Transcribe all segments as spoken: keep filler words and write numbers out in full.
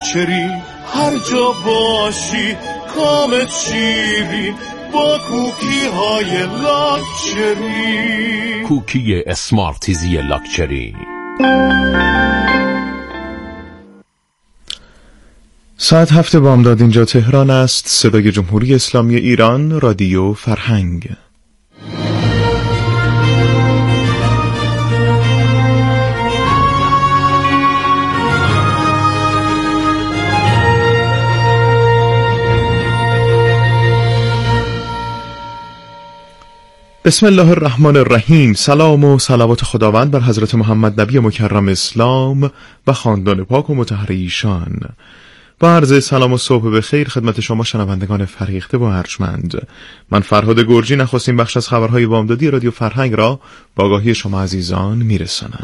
لاکچری، هر جا باشی کامت شیرین با کوکی های لاکچری. کوکی اسمارتیزی لاکچری. ساعت هفت بامداد اینجا تهران است. صدای جمهوری اسلامی ایران، رادیو فرهنگ. بسم الله الرحمن الرحیم. سلام و صلوات خداوند بر حضرت محمد نبی مکرم اسلام و خاندان پاک و مطهر ایشان. با عرض سلام و صبح بخیر خدمت شما شنوندگان فریخته و ارجمند. من فرهاد گرجی نخستین بخش از خبرهای بامدادی رادیو فرهنگ را با آگاهی شما عزیزان میرسانم.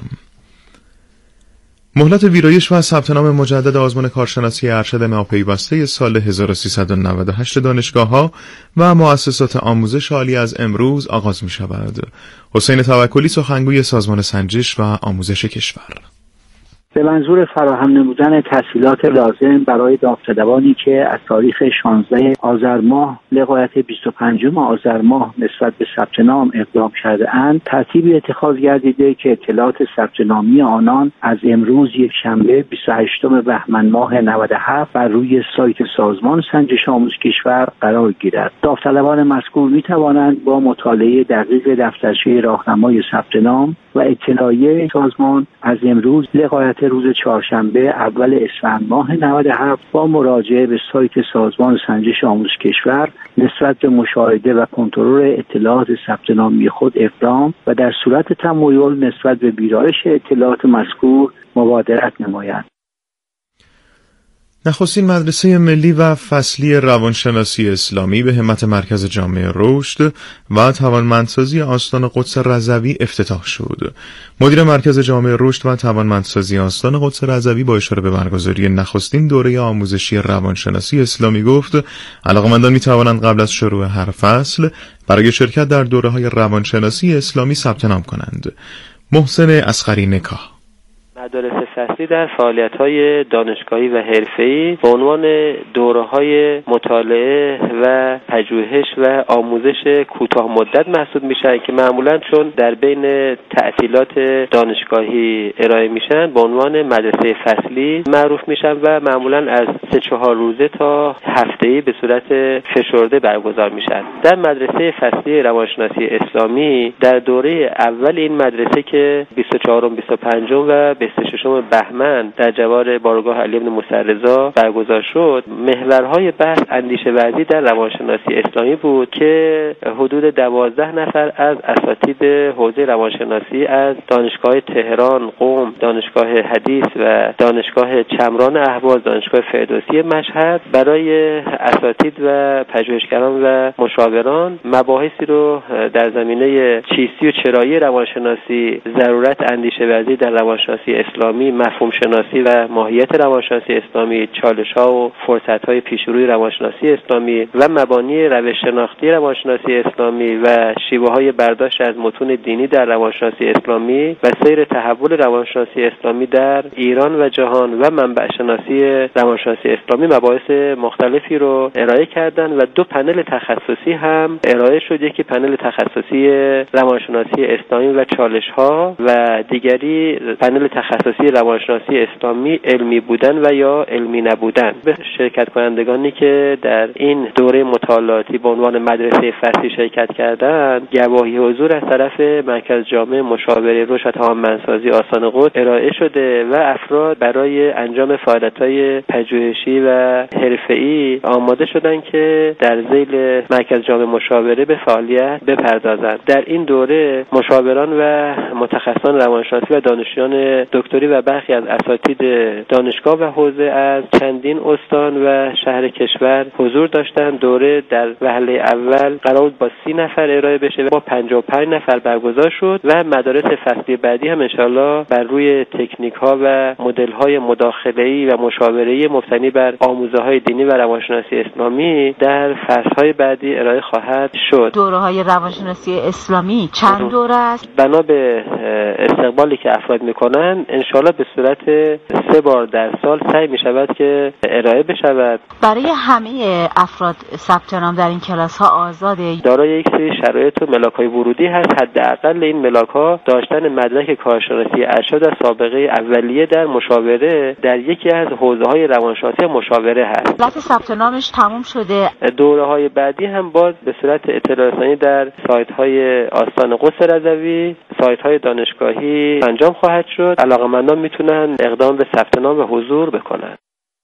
مهلت ویرایش و ثبت نام مجدد آزمون کارشناسی ارشد ناپیوسته سال هزار و سیصد و نود و هشت دانشگاه‌ها و مؤسسات آموزش عالی از امروز آغاز می شود. حسین توکلی، سخنگوی سازمان سنجش و آموزش کشور: به منظور فراهم نمودن تسهیلات لازم برای داوطلبانی که از تاریخ شانزده آذر ماه لغایت بیست و پنجم آذر ماه نسبت به ثبت نام اقدام کرده اند، ترتیبی اتخاذ گردیده که اطلاعات ثبت نامی آنان از امروز یک شنبه بیست و هشتم بهمن ماه نود و هفت بر روی سایت سازمان سنجش آموزش کشور قرار گیرد. داوطلبان مذکور می توانند با مطالعه دقیق دفترچه راهنمای ثبت نام و اطلاعیه سازمان از امروز لغایت روز چهارشنبه اول اسفند ماه نود و هفت با مراجعه به سایت سازمان سنجش آموزش کشور نسبت به مشاهده و کنترل اطلاعات ثبت نامی خود اقدام و در صورت تمایل نسبت به ویرایش اطلاعات مذکور مبادرت نمایند. نخستین مدرسه ملی و فصلی روانشناسی اسلامی به همت مرکز جامعه رشد و توانمندسازی آستان قدس رضوی افتتاح شد. مدیر مرکز جامعه رشد و توانمندسازی آستان قدس رضوی با اشاره به برگزاری نخستین دوره آموزشی روانشناسی اسلامی گفت علاقه‌مندان می‌توانند قبل از شروع هر فصل برای شرکت در دوره‌های روانشناسی اسلامی ثبت نام کنند. محسن اصغری نکاه: مدارس فصلی در فعالیت‌های دانشگاهی و حرفه‌ای به عنوان دوره‌های مطالعه و پژوهش و آموزش کوتاه مدت محسوب میشن که معمولاً چون در بین تعطیلات دانشگاهی ارائه میشن به عنوان مدرسه فصلی معروف میشن و معمولاً از سه چهار روزه تا هفته‌ای به صورت فشرده برگزار میشن. در مدرسه فصلی روانشناسی اسلامی در دوره اول این مدرسه که بیست و چهارم بیست و پنجم و بیست و ششم بهمن در جوار بارگاه علی بن موسی رضا برگزار شد، محورهای بحث اندیشه ورزی در روانشناسی اسلامی بود که حدود دوازده نفر از اساتید حوزه روانشناسی از دانشگاه تهران، قم، دانشگاه حدیث و دانشگاه چمران اهواز، دانشگاه فردوسی مشهد برای اساتید و پژوهشگران و مشاوران مباحثی رو در زمینه چیستی و چرایی روانشناسی، ضرورت اندیشه ورزی در روانشناسی اسلامی، مفهوم شناسی و ماهیت روانشناسی اسلامی، چالش‌ها و فرصت‌های پیشروی روانشناسی اسلامی و مبانی روش شناختی روانشناسی اسلامی و شیوه‌های برداشت از متون دینی در روانشناسی اسلامی و سیر تحول روانشناسی اسلامی در ایران و جهان و منبع شناسی روانشناسی اسلامی مباحث مختلفی رو ارائه کردند و دو پنل تخصصی هم ارائه شد. یکی پنل تخصصی روانشناسی اسلامی و چالش‌ها و دیگری پنل تخصصی روانشناسی اسلامی علمی بودن و یا علمی نبودن. به شرکت کنندگانی که در این دوره مطالعاتی به عنوان مدرسه فصلی شرکت کردند گواهی حضور از طرف مرکز جامعه مشاوره رشد و توانمندسازی آستان قدس ارائه شده و افراد برای انجام فعالیت‌های پژوهشی و حرفه‌ای آماده شدند که در ذیل مرکز جامعه مشاوره به فعالیت بپردازند. در این دوره مشاوران و متخصصان روانشناسی و دانشجویان دکتری و برخی از اساتید دانشگاه و حوزه از چندین استان و شهر کشور حضور داشتند. دوره در وهله اول قرار بود با سی نفر ارائه بشه و با پنجاه و پنج نفر برگزار شد و مدارس فصلی بعدی هم انشالله بر روی تکنیک ها و مدل های مداخله‌ای و مشاوره‌ای مبتنی بر آموزه های دینی و روانشناسی اسلامی در فصل های بعدی ارائه خواهد شد. دوره های روانشناسی اسلامی چند دوره است؟ بنا به استقبالی که افراد میکنن انشالله به صورت سه بار در سال سعی می شود که ارائه بشود. برای همه افراد ثبت نام در این کلاس ها آزاده؟ دارای یک سری شرایط و ملاک‌های ورودی هست. حداقل این ملاک‌ها داشتن مدرک کارشناسی ارشد از سابقه اولیه در مشاوره در یکی از حوزه‌های روانشناسی مشاوره هست. مدت ثبت نامش تموم شده. دوره‌های بعدی هم باز به صورت اطلاع رسانی در سایت‌های آستان قدس رضوی، سایت‌های دانشگاهی انجام خواهد شد. علاقه‌مندان میتونن اقدام به ثبت نام و حضور بکنن.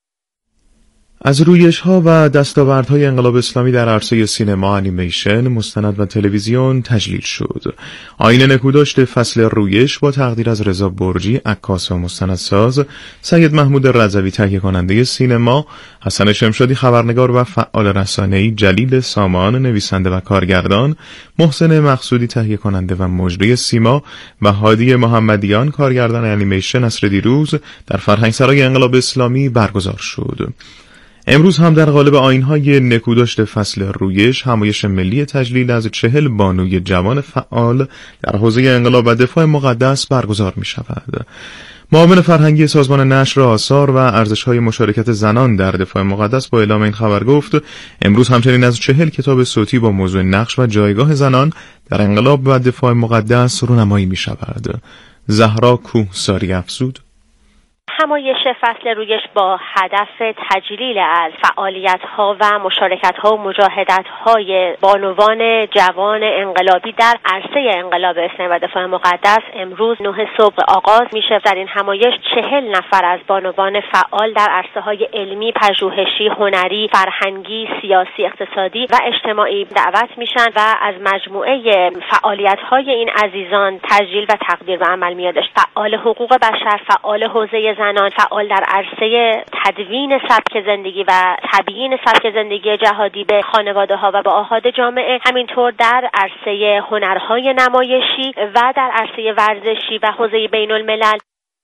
از رویش‌ها و دستاوردهای انقلاب اسلامی در عرصه سینما، انیمیشن، مستند و تلویزیون تجلیل شد. آیین نکوداشت فصل رویش با تقدیر از رضا برجی، عکاس و مستندساز، سید محمود رضوی تهیه کننده سینما، حسن شمشادی خبرنگار و فعال رسانه‌ای، جلیل سامان نویسنده و کارگردان، محسن مقصودی تهیه کننده و مجری سیما و هادی محمدیان کارگردان انیمیشن عصر دیروز در فرهنگسرای انقلاب اسلامی برگزار شد. امروز هم در قالب آیین‌های نکوداشت فصل رویش همایش ملی تجلیل از چهل بانوی جوان فعال در حوزه انقلاب و دفاع مقدس برگزار می شود. معاون فرهنگی سازمان نشر آثار و ارزش‌های مشارکت زنان در دفاع مقدس با اعلام این خبر گفت امروز همچنین از چهل کتاب صوتی با موضوع نقش و جایگاه زنان در انقلاب و دفاع مقدس رونمایی می شود. زهرا کوهساری افزود: همایش فصل رویش با هدف تجلیل از فعالیت‌ها و مشارکت‌ها و مجاهدت‌های بانوان جوان انقلابی در عرصه انقلاب اسلامی و دفاع مقدس امروز نه صبح آغاز میشه. در این همایش چهل نفر از بانوان فعال در عرصه‌های علمی، پژوهشی، هنری، فرهنگی، سیاسی، اقتصادی و اجتماعی دعوت میشن و از مجموعه فعالیت‌های این عزیزان تجلیل و تقدیر به عمل میادش. فعال حقوق بشر، فعال حوزه زنان، فعال در عرصه تدوین سبک زندگی و تبیین سبک زندگی جهادی به خانواده ها و به آحاد جامعه، همینطور در عرصه هنرهای نمایشی و در عرصه ورزشی و حوزه بین الملل.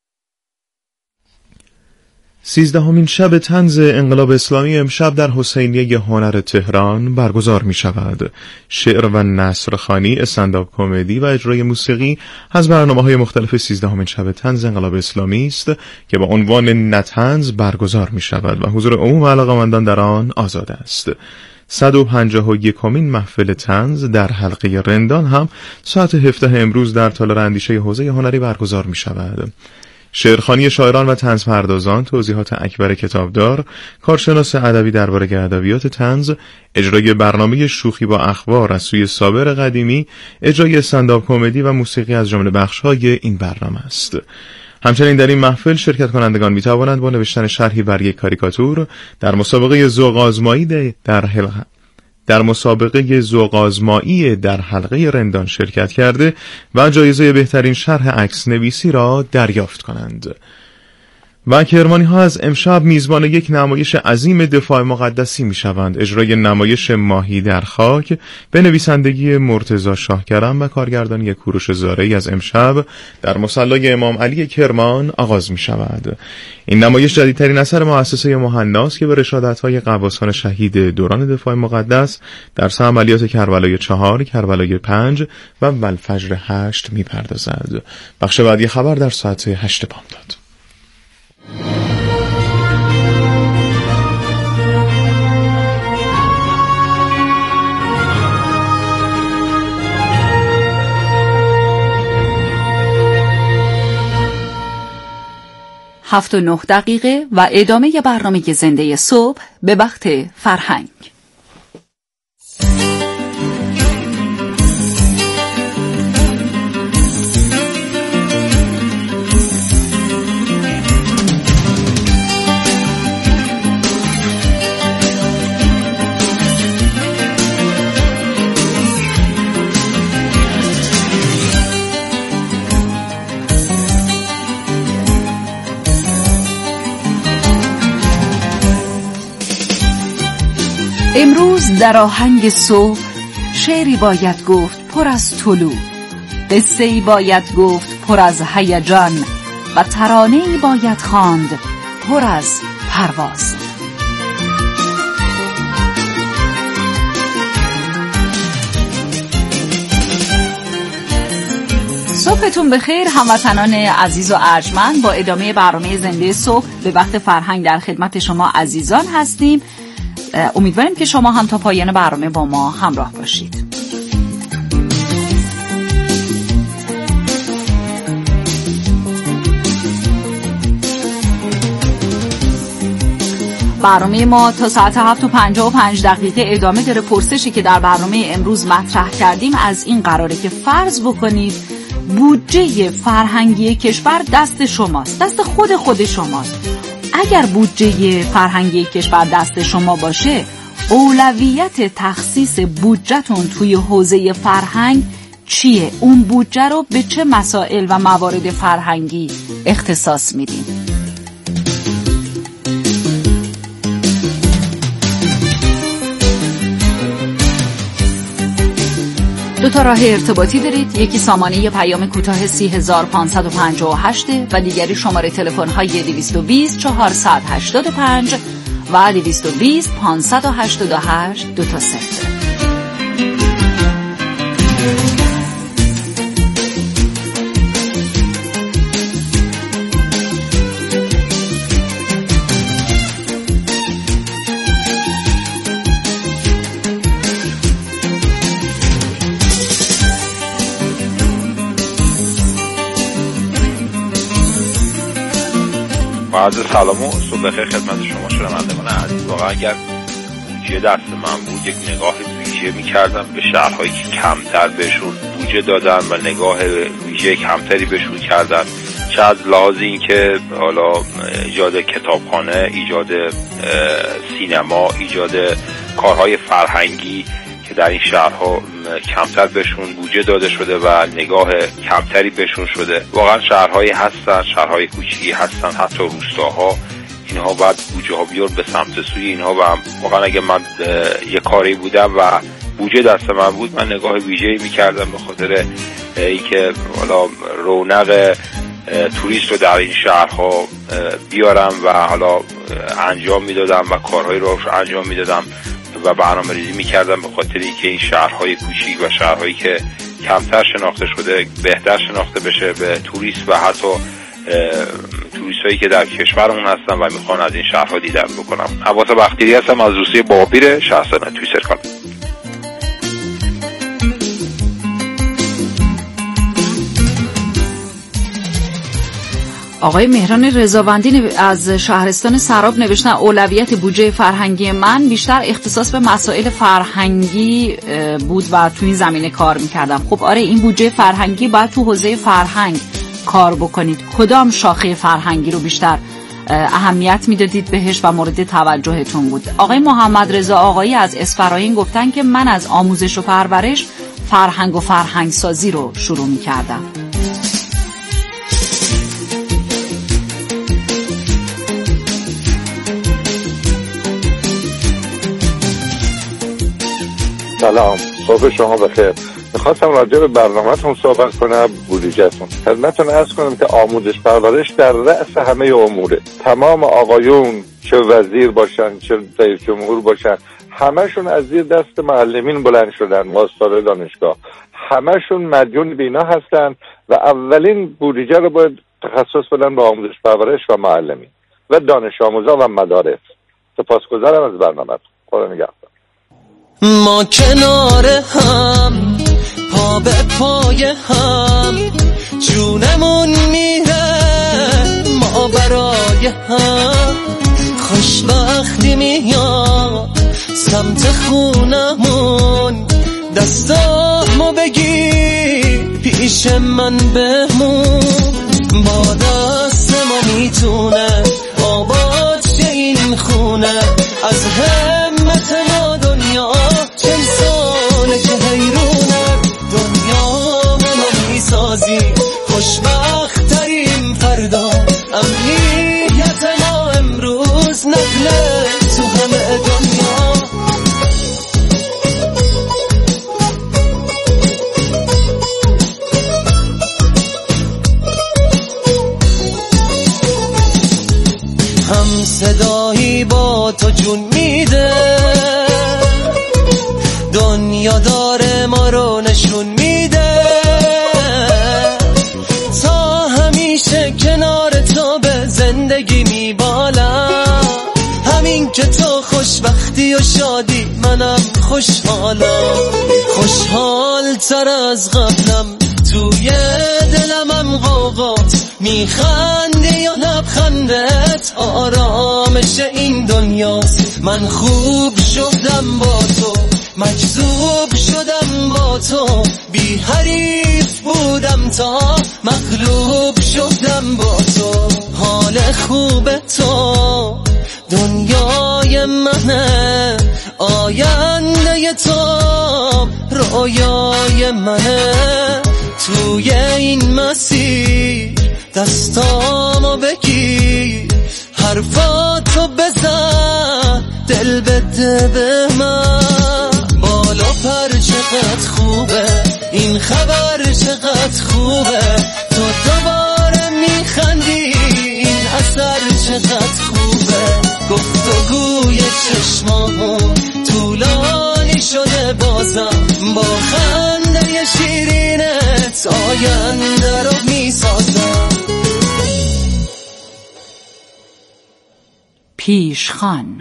سیزدهمین شب طنز انقلاب اسلامی امشب در حسینیه هنر تهران برگزار می شود. شعر و نثرخوانی، استندآپ کمدی و اجرای موسیقی از برنامه‌های مختلف سیزدهمین شب طنز انقلاب اسلامی است که با عنوان نطنز برگزار می شود و حضور عموم علاقه‌مندان در آن آزاد است. صد و پنجاه و یکمین محفل طنز در حلقه رندان هم ساعت هفده امروز در تالار اندیشه حوزه هنری برگزار می شود. شعرخوانی شاعران و طنز پردازان، توضیحات اکبر کتابدار، کارشناس ادبی درباره ادبیات طنز، اجرای برنامه شوخی با اخبار از سوی صابر قدیمی، اجرای استندآپ کمدی و موسیقی از جمله بخش‌های این برنامه است. همچنین در این محفل شرکت کنندگان می توانند با نوشتن شرحی بر یک کاریکاتور در مسابقه ذوق آزمایی در حلقه در مسابقه ذوق آزمایی در حلقه رندان شرکت کرده و جایزه بهترین شرح عکس نویسی را دریافت کنند. و کرمانی ها از امشب میزبان یک نمایش عظیم دفاع مقدسی می شوند. اجرای نمایش ماهی در خاک به نویسندگی مرتضی شاهکرم و کارگردانی کوروش زارعی از امشب در مصلی امام علی کرمان آغاز می شود. این نمایش جدیدترین اثر مؤسسه مهناست که به رشادت‌های غواصان شهید دوران دفاع مقدس در سه عملیات کربلای چهار، کربلای پنج و والفجر هشت می پردازد. بخش بعدی خبر در ساعت هشت بامداد. هفت و نه دقیقه و ادامه برنامه زنده صبح به وقت فرهنگ. امروز در آهنگ صبح شعری باید گفت پر از طلوع، قصه‌ای باید گفت پر از هیجان و ترانه‌ای باید خواند پر از پرواز. صبحتون بخیر هموطنان عزیز و ارجمند. با ادامه برنامه زنده صبح به وقت فرهنگ در خدمت شما عزیزان هستیم. امیدواریم که شما هم تا پایان برنامه با ما همراه باشید. برنامه ما تا ساعت هفت و پنجاه و پنج دقیقه ادامه داره. پرسشی که در برنامه امروز مطرح کردیم از این قراره که فرض بکنید بودجه فرهنگی کشور دست شماست، دست خود خود شماست. اگر بودجه فرهنگی کشور دست شما باشه، اولویت تخصیص بودجهتون توی حوزه فرهنگ چیه؟ اون بودجه رو به چه مسائل و موارد فرهنگی اختصاص میدین؟ دو تا راه ارتباطی دارید. یکی سامانه پیام کوتاه سی هزار پانصد و پنجاه و هشت و دیگری شماره تلفن های دویست و بیست چهارصد و هشتاد و پنج و دویست و بیست پانصد و هشتاد و هشت دو تا صفر. عرض سلام و صبح بخیر خدمت شما شنوندگان عزیز. واقعا اگر بودجه دست من بود یک نگاه ویژه می‌کردم به شهرهایی که کمتر بهشون بودجه دادن و نگاه ویژه کمتری بهشون کردن، چه از لحاظ این که حالا ایجاد کتابخانه، ایجاد سینما، ایجاد کارهای فرهنگی که در این شهرها کمتر بهشون بودجه داده شده و نگاه کمتری بهشون شده. واقعا شهرهایی هستن، شهرهای کوچیکی هستن، حتی روستاها، اینها باید بودجه ها بیار به سمت سوی اینها. و واقعا اگه من یه کاری بودم و بودجه دست من بود، من نگاه ویژه‌ای می‌کردم به خاطر اینکه حالا رونق توریست رو در این شهرها بیارم و حالا انجام میدادم و کارهایی رو انجام میدادم و برنامه ریزی میکردم به خاطر اینکه این شهرهای کوچیک و شهرهایی که کمتر شناخته شده بهتر شناخته بشه به توریست و حتی توریست هایی که در کشورمون هستن و میخوان از این شهرها دیدن بکنم. عباس بختیاری هستم از روسیه بابیر، شهر سنه توی سرکان. آقای مهران رضاوندی از شهرستان سراب نوشتن اولویت بودجه فرهنگی من بیشتر اختصاص به مسائل فرهنگی بود و تو این زمینه کار میکردم. خب آره، این بودجه فرهنگی باید تو حوزه فرهنگ کار بکنید. کدام شاخه فرهنگی رو بیشتر اهمیت میدادید بهش و مورد توجهتون بود؟ آقای محمد رضا آقایی از اسفراین گفتن که من از آموزش و پرورش فرهنگ و فرهنگ سازی رو شروع میکردم. سلام، صبح شما بخیر. میخواستم راجع به برنامه‌تون صحبت کنم، بودجه‌تون. خدمتتون عرض کنم که آموزش پرورش در رأس همه اموره. تمام آقایون چه وزیر باشن چه رئیس جمهور باشن، همشون از زیر دست معلمین بلند شدن، ماستر دانشگاه، همشون مدیون به اینا هستن و اولین بودجه رو باید تخصص بدن به آموزش پرورش و معلمین و دانش آموزا و مدارس. سپاسگزارم از برنامه‌تون. خدا نگهدار. ما کنار هم، پا به پای هم، جونمون میره ما برای هم. خوشبختی میاد سمت خونمون، دستامو بگیر پیش من بمون. با دست ما میتونه آباد شه این خونه، از همت ما دنیا چند ساله که حیرونه. دنیا منو میسازی خوشبخت ترین فردا، امنیت ما امروز نقله تو همه دنیا. هم صدایی با تو جون میده، دنیا داره ما رو نشون میده. چون که تو خوشبختی و شادی منم خوشحالم، خوشحال تر از قبلم، توی دلمم غوغات میخندی یا لبخندت آرامش این دنیاست. من خوب شدم با تو، مجذوب شدم با تو، بی حریف بودم تا مغلوب شدم با تو. حال خوب تو دنیای منه، آینده تو رویای منه، توی این مسیر دستامو بگیر، حرفاتو بزن دل بده به من. بالا پر چقدر خوبه، این خبر چقدر خوبه، تو دوباره میخندی، این اثر چقدر خوبه. گفتگوی چشمامون طولانی شده بازم، با خنده شیرینت آینده رو میسازم. پیشخوان.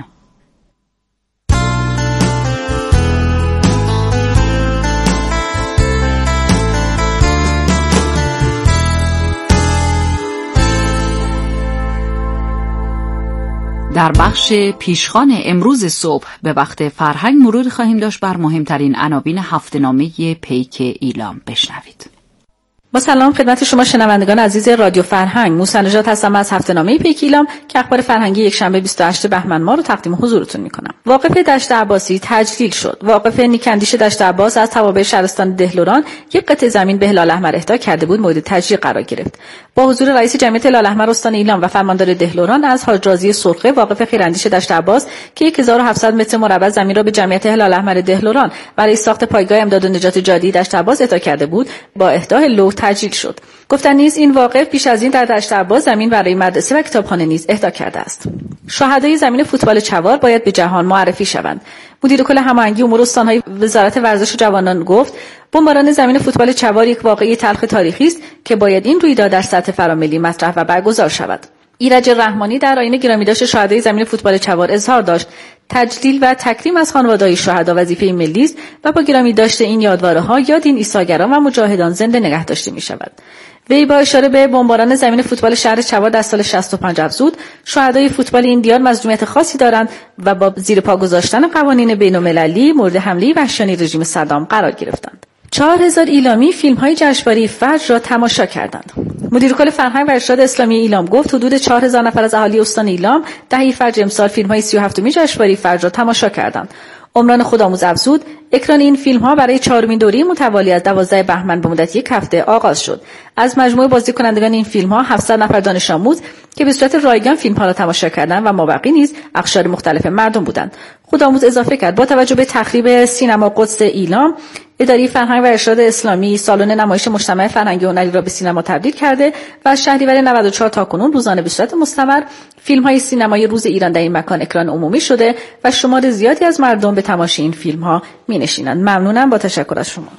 در بخش پیشخوان امروز صبح به وقت فرهنگ مرور خواهیم داشت بر مهمترین عناوین هفته‌نامه پیک ایلام. بشنوید. با سلام خدمت شما شنوندگان عزیز رادیو فرهنگ. موسی نژاد هستم از هفته‌نامه پیک ایلام که اخبار فرهنگی یک شنبه بیست و هشتم بهمن ماه رو تقدیم حضورتون می‌کنم. واقف دشت عباسی تجلیل شد. واقف نیکندیش دشت عباس از توابع شهرستان دهلوران یک قطعه زمین به هلال احمر اهدا کرده بود مورد تجلیل قرار گرفت. با حضور رئیس جمعیت هلال احمر استان ایلام و فرماندار دهلوران از حاج رازی سرخه واقف خیراندیش دشت عباس که هزار و هفتصد متر مربع زمین را به جمعیت هلال احمر دهلوران برای ساخت پایگاه امداد و نجات جادی دشت عباس اهدا کرده بود با اهدای لوح تجلیل شد. گفتن نیز این واقف پیش از این در دشت عباس زمین برای مدرسه و کتابخانه نیز اهدا کرده است. شهدای زمین فوتبال چوار باید به جهان معرفی شوند. مدیر کل هماهنگی امور استان‌های وزارت ورزش و جوانان گفت بمباران زمین فوتبال چوار یک واقعه تلخ تاریخی است که باید این رویداد در سطح فراملی مطرح و برگزار شود. ایرج رحمانی در آیین گرامیداشت شهدای زمین فوتبال چوار اظهار داشت تجلیل و تکریم از خانواده‌های شهدا وظیفه ملی است و با گرامیداشت این یادواره‌ها یاد این ایثارگران و مجاهدان زنده نگه داشته می‌شود. وی با اشاره به بمباران زمین فوتبال شهر چوار در سال شصت و پنج افزود شهدای فوتبال این دیار مظلومیت خاصی دارند و با زیر پا گذاشتن قوانین بین‌المللی مورد حمله وحشیانه رژیم صدام قرار گرفتند. چهار هزار ایلامی فیلم‌های جشنواره فجر را تماشا کردند. مدیر کل فرهنگ و ارشاد اسلامی ایلام گفت حدود چهار هزار نفر از اهالی استان ایلام دهه فجر امسال فیلم‌های سی و هفتمین جشنواره فجر را تماشا کردند. عمران خودآموز افزود اکران این فیلم‌ها برای چهارمین دوره متوالی از دوازده بهمن به مدت یک هفته آغاز شد. از مجموع بازیکنندگان این فیلم‌ها هفتصد نفر دانش آموز که به صورت رایگان فیلم‌ها را تماشا کردند و مابقی نیز اقشار مختلف مردم بودند. خودآموز اضافه کرد با توجه به تخریب سینما قدس ایلام، اداره فرهنگ و ارشاد اسلامی سالن نمایش مجتمع فرهنگی و هنری را به سینما تبدیل کرده و از شهریور نود و چهار تا کنون روزانه به صورت مستمر فیلم‌های سینمایی روز ایران در این مکان اکران عمومی شده و شمار زیادی از مردم به تماشای این فیلم‌ها می‌نشینند. ممنونم، با تشکر از شما.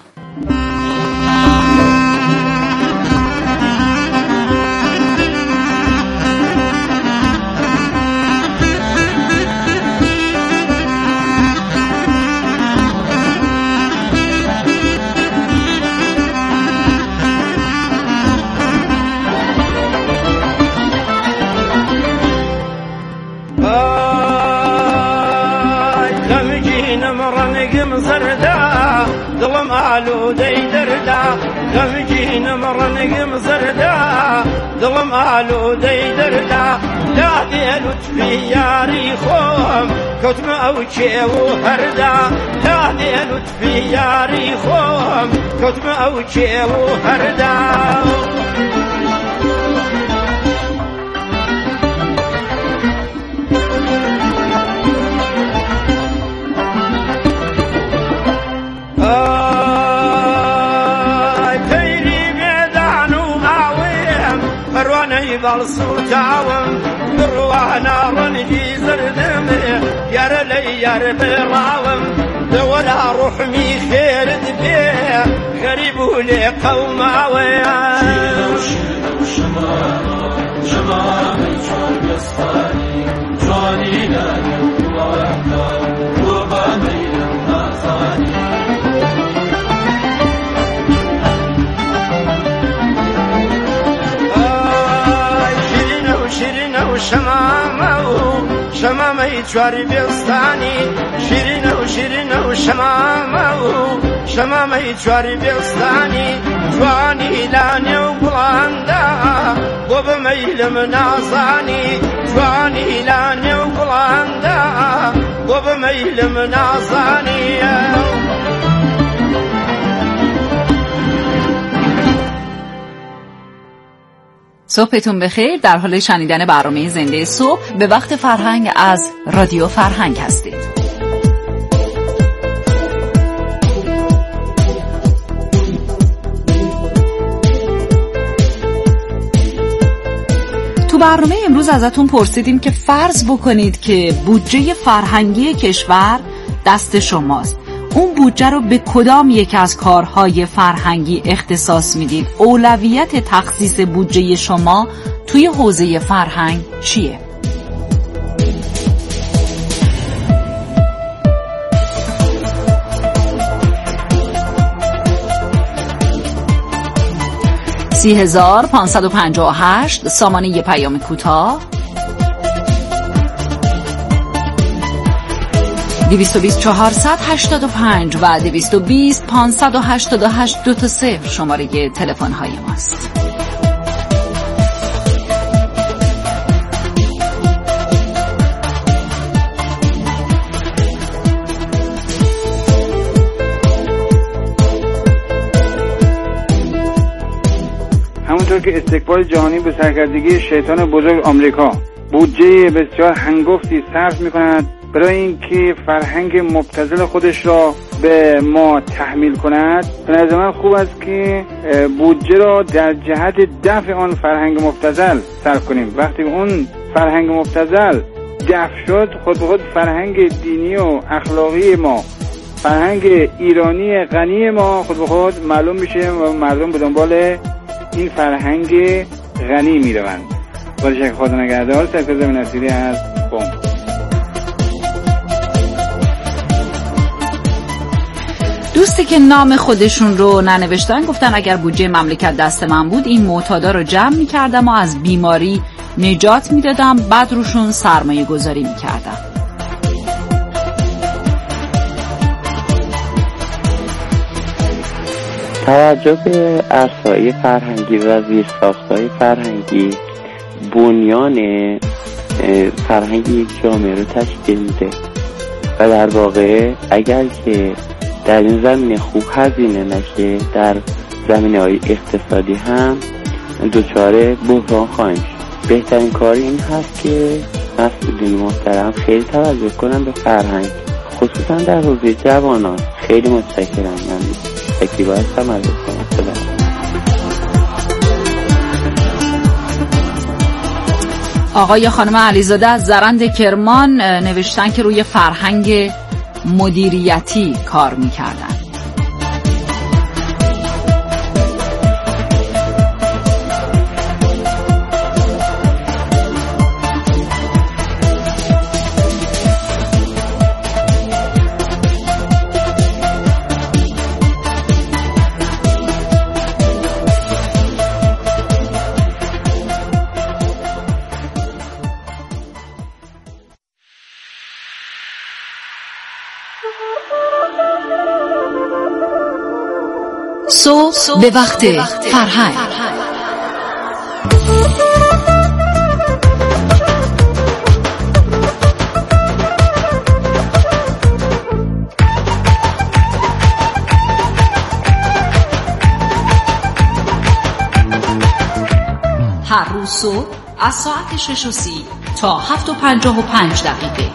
دڵم ئالوودەی دەردا غەمگینم ڕەنگم زەردا دڵم ئالوودەی دەردا دادێ لوتفی یاری خۆم کەوتمە ئەو کێو و هەردا دادێ لوتفی یاری خۆم کەوتمە ئەو کێو و هەردا بەڵسوتاوم بڕوانە ڕەنگی زردمێ یارە لەی یار بێڕاوم دەوەلا ڕوحمی خێرت بێ غەریب و لێ قەوماوەیە شمامەی چۆن گەستانی جوانی لانو وحدا وبامين نصاني شمامه و شمامه چواری بیستانی شیرینه و شیرینه و شمامه و شمامه چواری بیستانی جوانی لانه و بلانده و به میلم نازانی جوانی لانه و بلانده و به میلم نازانی صبحتون بخیر. در حال شنیدن برنامه زنده صبح به وقت فرهنگ از رادیو فرهنگ هستید. تو برنامه امروز ازتون پرسیدیم که فرض بکنید که بودجه فرهنگی کشور دست شماست. اون بودجه رو به کدام یک از کارهای فرهنگی اختصاص میدید؟ اولویت تخصیص بودجه شما توی حوزه فرهنگ چیه؟ سی هزار پانصد و پنجاه و هشت سامانه یه پیام کوتاه، دویست و بیست چهارصد هشتاد و پنج و دویست و بیست پانصد و هشتاد و هشت دو تا صفر شماره تلفن های ماست. همونطور که استکبار جهانی به سرکردگی شیطان بزرگ آمریکا بودجه بسیار هنگفتی صرف می‌کند برای اینکه فرهنگ مبتذل خودش را به ما تحمیل کند، به نظر من خوب است که بودجه را در جهت دفع آن فرهنگ مبتذل صرف کنیم. وقتی اون فرهنگ مبتذل دفع شد، خود به خود فرهنگ دینی و اخلاقی ما، فرهنگ ایرانی غنی ما خود به خود معلوم میشه و مردم به دنبال این فرهنگ غنی میروند. با شکر خدا نگهدار. سرکرزم نصیری از قم. دوستی که نام خودشون رو ننوشتن گفتن اگر بودجه مملکت دست من بود این معتادا رو جمع می‌کردم و از بیماری نجات میدادم، بعد روشون سرمایه گذاری می‌کردم. توجه به ارسایی فرهنگی و زیرساخت‌های فرهنگی بنیان فرهنگ یک جامعه رو تشکیل میده و در واقع اگر که در این زمینه خوب هزینه نشه، در زمینه‌های اقتصادی هم دچار بحران خواهیم شد. بهترین کار این هست که مسئولین محترم خیلی توجه کنن به فرهنگ، خصوصا در حوزه جوانان. خیلی متشکرم. من تکلیف هستم از کنم. آقای خانم علیزاده از زرند کرمان نوشتن که روی فرهنگ مدیریتی کار می‌کردن. صبح به وقت فرهنگ. هر روز صبح از ساعت شش و سی تا هفت و پنجاه و پنج دقیقه.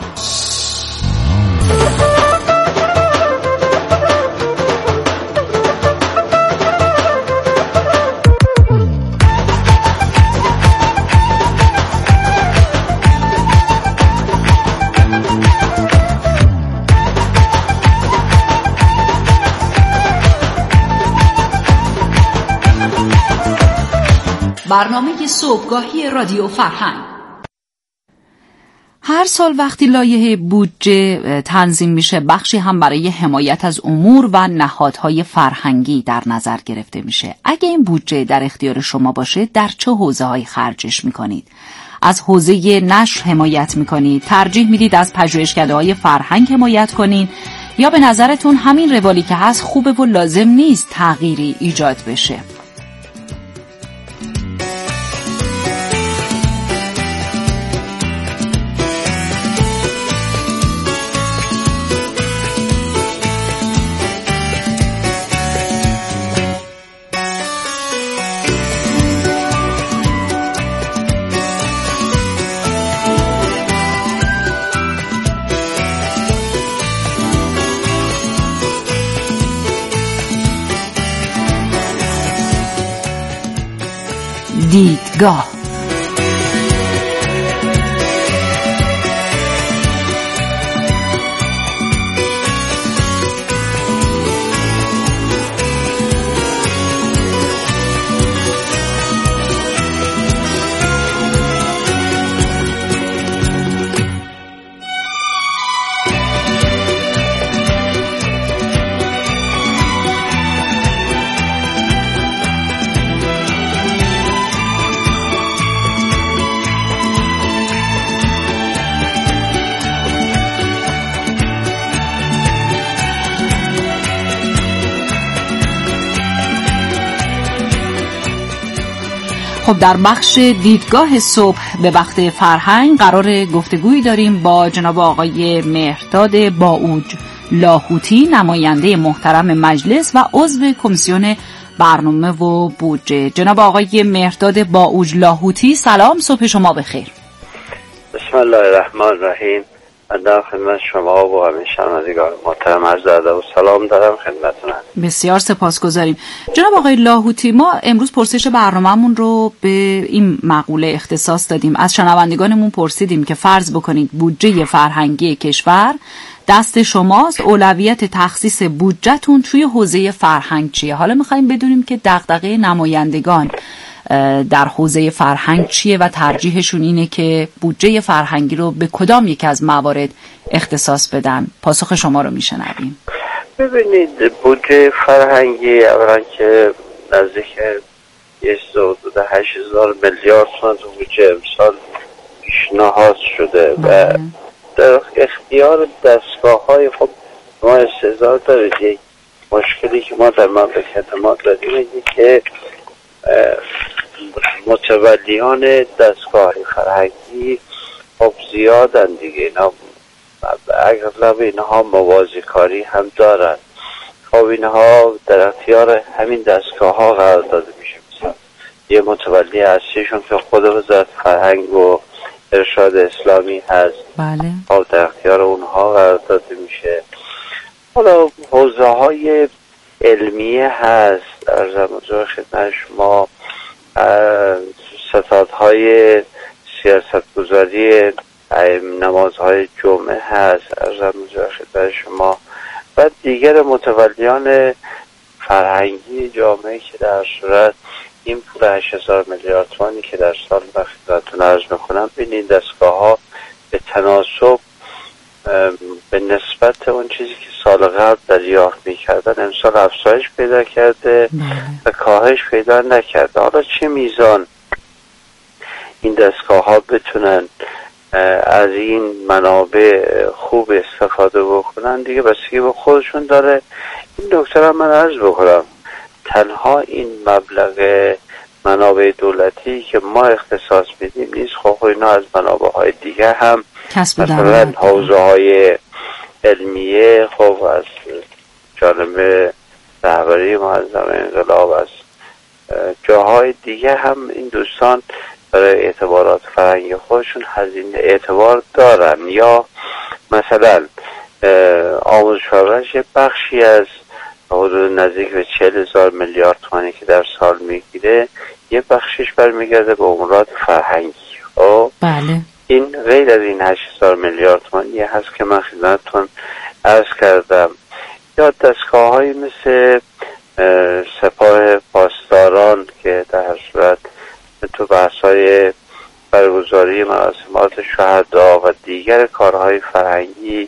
برنامه صبحگاهی رادیو فرهنگ. هر سال وقتی لایحه بودجه تنظیم میشه بخشی هم برای حمایت از امور و نهادهای فرهنگی در نظر گرفته میشه. اگه این بودجه در اختیار شما باشه در چه حوزه‌هایی خرجش میکنید؟ از حوزه نشر حمایت میکنید؟ ترجیح میدید از پژوهشکده‌های فرهنگ حمایت کنین؟ یا به نظرتون همین روالی که هست خوبه و لازم نیست تغییری ایجاد بشه؟ دیدگاه. خب در بخش دیدگاه صبح به وقت فرهنگ قرار گفتگویی داریم با جناب آقای مهرداد باعوج لاهوتی، نماینده محترم مجلس و عضو کمیسیون برنامه و بودجه. جناب آقای مهرداد باعوج لاهوتی، سلام، صبح شما بخیر. بسم الله الرحمن الرحیم. من در خدمت شما و همه شنوندگان محترم عرض ادب و سلام دارم خدمتتون. بسیار سپاسگزاریم. جناب آقای لاهوتی، ما امروز پرسش برنامه‌مون رو به این مقوله اختصاص دادیم. از شنوندگانمون پرسیدیم که فرض بکنید بودجه فرهنگی کشور دست شماست، اولویت تخصیص بودجهتون توی حوزه فرهنگ چیه؟ حالا می‌خوایم بدونیم که دغدغه نمایندگان در حوزه فرهنگ چیه و ترجیحشون اینه که بودجه فرهنگی رو به کدام یک از موارد اختصاص بدن. پاسخ شما رو میشنویم. ببینید، بودجه فرهنگی اولا که نزدیک حدود هشت هزار میلیارد تومان بودجه امسال پیشنهاد شده و در اختیار دستگاه های خب ما استعداد دارید. یک مشکلی که ما در مملکت ما داریم اینه که متولیان دستگاه فرهنگی خب زیادن دیگه، اینا اغلب اینها موازی کاری هم دارن. خب اینها در اختیار همین دستگاه ها قرار داده میشه. مثلا یه متولی اصلیشون که خود وزارت فرهنگ و ارشاد اسلامی هست، بله، خب در اختیار اونها قرار داده میشه. حالا حوزه های علمیه هست، ارزم حضور خدمت شما ستادهای سیاستگذاری، نمازهای جمعه هست، ارزم حضور خدمت شما، و دیگر متولیان فرهنگی جامعه که در صورت این پول هشت هزار میلیارد تومانی که در سال به خدمتتون عرض میکنم ببینید دستگاه ها به تناسب به نسبت اون چیزی که سال قبل دریافت میکردن امسال افزایش پیدا کرده و کاهش پیدا نکرده. حالا چه میزان این دستگاه ها بتونن از این منابع خوب استفاده بکنن دیگه بستگی به خودشون داره. این نکته هم من عرض بکنم، تنها این مبلغ منابع دولتی که ما اختصاص میدیم نیست، خب اینا از منابع های دیگه هم مثلا حوزه های علمیه خب از جانب رهبری معظم انقلاب، از جاهای دیگه هم این دوستان برای اعتبارات فرهنگی خودشون هزینه اعتبار دارن. یا مثلا آموزش پرورش یه بخشی از حدود نزدیک به چهل هزار میلیارد تومانی که در سال میگیره یه بخشش برمیگرده به امورات فرهنگی. خب بله، این غیر از این هشت هزار میلیارد تومانی هست که من خدمتتون عرض کردم. یا دستگاه های مثل سپاه پاسداران که در صورت تو بحث های برگزاری مراسمات شهدا و دیگر دیگر کارهای فرهنگی